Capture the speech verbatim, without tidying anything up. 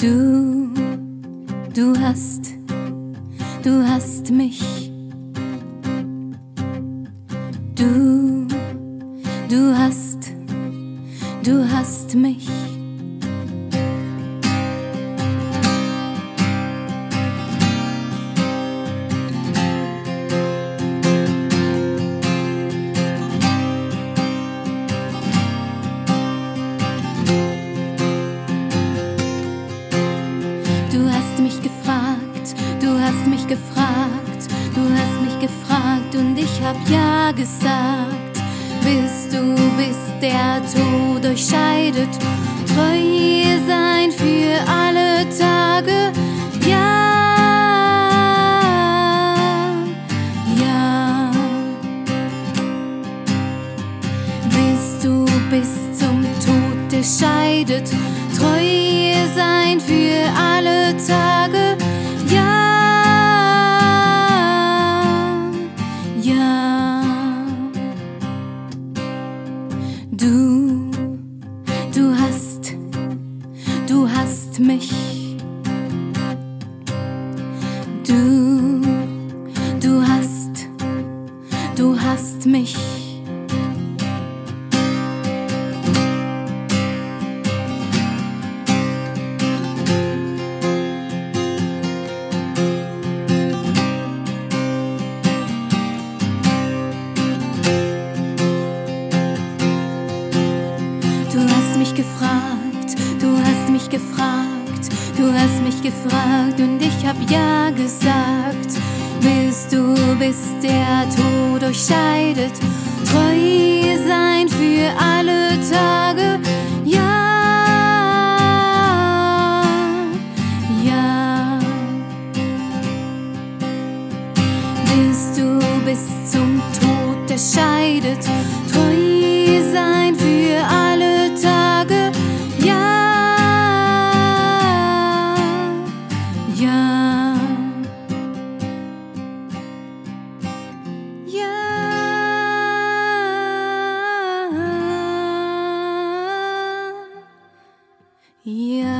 Du, du hast, du hast mich. Du, du hast, du hast mich. Du hast mich gefragt, du hast mich gefragt, du hast mich gefragt und ich hab ja gesagt. Bis du bist der Tod euch scheidet, treu sein für alle Tage, ja, ja. Bis du bis zum Tod der scheidet, treu sein für alle Tage, ja, ja. Du, du hast, du hast mich. Du, du hast, du hast mich. Du hast mich gefragt, du hast mich gefragt, du hast mich gefragt und ich hab ja gesagt. Bis du bist der Tod euch scheidet, treu sein für alle Tage, ja, ja. Bis du bis zum Tod der scheidet, treu sein für alle Tage, ja, ja, ja, ja.